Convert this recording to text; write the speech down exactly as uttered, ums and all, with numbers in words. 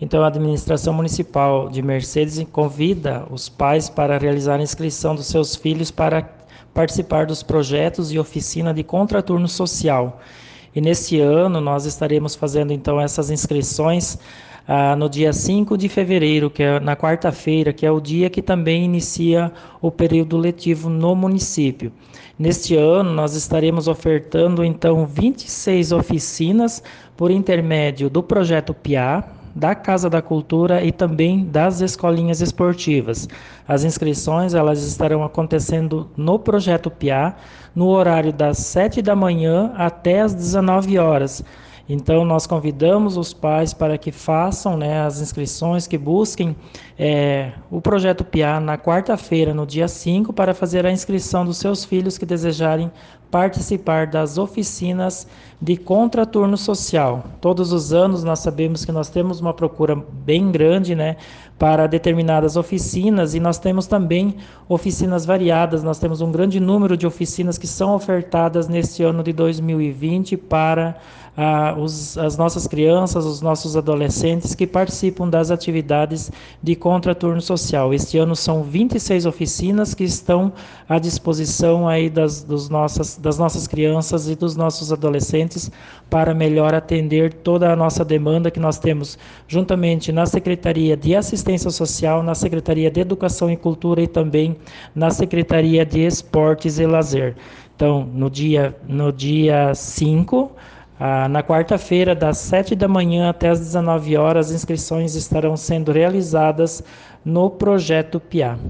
Então, a administração municipal de Mercedes convida os pais para realizar a inscrição dos seus filhos para participar dos projetos e oficina de contraturno social. E nesse ano nós estaremos fazendo então essas inscrições ah, no dia cinco de fevereiro, que é na quarta-feira, que é o dia que também inicia o período letivo no município. Neste ano nós estaremos ofertando então vinte e seis oficinas por intermédio do projeto P I A, da Casa da Cultura e também das escolinhas esportivas. As inscrições elas estarão acontecendo no projeto P I A, no horário das sete da manhã até as dezenove horas. Então, nós convidamos os pais para que façam, né, as inscrições, que busquem é, o projeto P I A na quarta-feira, no dia cinco, para fazer a inscrição dos seus filhos que desejarem participar das oficinas de contraturno social. Todos os anos nós sabemos que nós temos uma procura bem grande, né, para determinadas oficinas, e nós temos também oficinas variadas. Nós temos um grande número de oficinas que são ofertadas neste ano de dois mil e vinte para ah, os, as nossas crianças, os nossos adolescentes que participam das atividades de contraturno social. Este ano são vinte e seis oficinas que estão à disposição aí das, dos nossas, das nossas crianças e dos nossos adolescentes para melhor atender toda a nossa demanda que nós temos juntamente na Secretaria de Assistência Social, na Secretaria de Educação e Cultura e também na Secretaria de Esportes e Lazer. Então, no dia, no dia cinco, ah, na quarta-feira, das sete da manhã até as dezenove horas, as inscrições estarão sendo realizadas no projeto P I A.